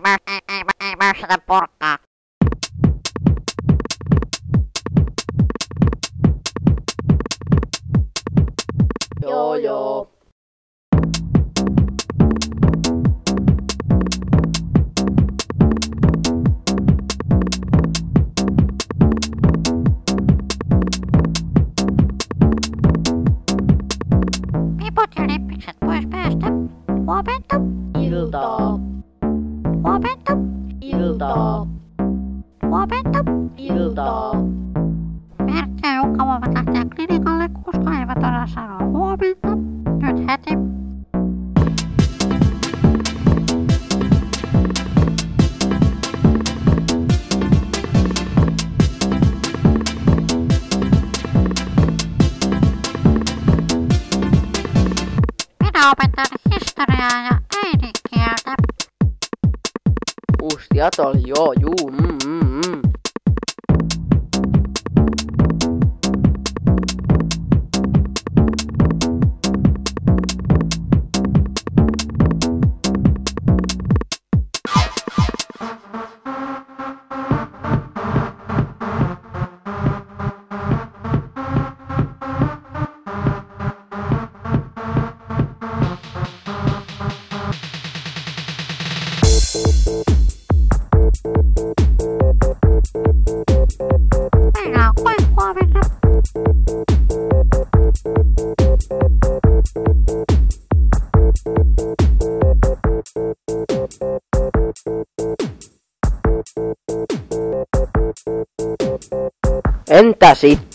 ei möystetä porkkaa. Joo joo. Piput ja lippikset pois päästä. Huomenta. Iltaa. Huomenta. Iltaa. Huomenta. Iltaa. Pertti ja Jukka voivat lähteä klinikalle, koska eivät osaa sanoa huomenta. Nyt heti. Minä opetan historiaa ja äidinkieltä. Ustiat oli joo, juu, Meillä on kai huomenna. Entä sitten?